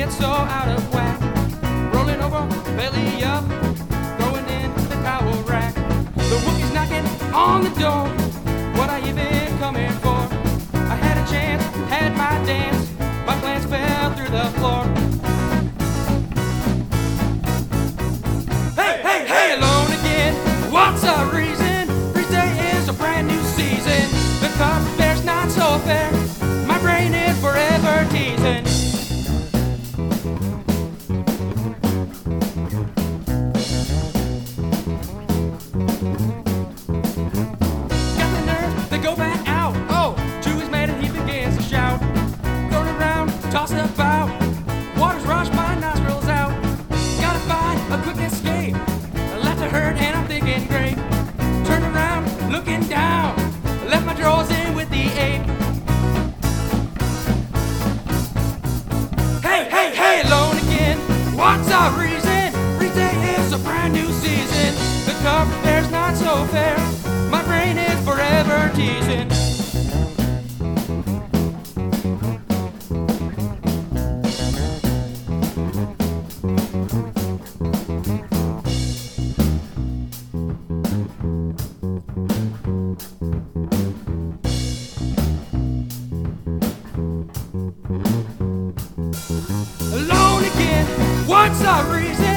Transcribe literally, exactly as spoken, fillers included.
head so out of whack. Rolling over, belly up, going in the towel rack. The Wookie's knocking on the door. What I even coming for? I had a chance, had my dance. My plans fell through the floor. Hey, hey, hey, alone again. What's the reason? Every day is a brand new season. The carpet bear's not so fair. My brain is forever teasing. Got the nerve to go back out. Oh, Chewie's mad and he begins to shout. Thrown around, tossed about. Water's rushed my nostrils out. Gotta find a quick escape. Left to hurt and I'm thinking great. Turn around, looking down. Left my drawers in with the ape. Hey, hey, hey, alone again. What's our reason? Every day is a brand new season. The carpet bear's not so fair. My brain is forever teasing. Alone again, what's our reason?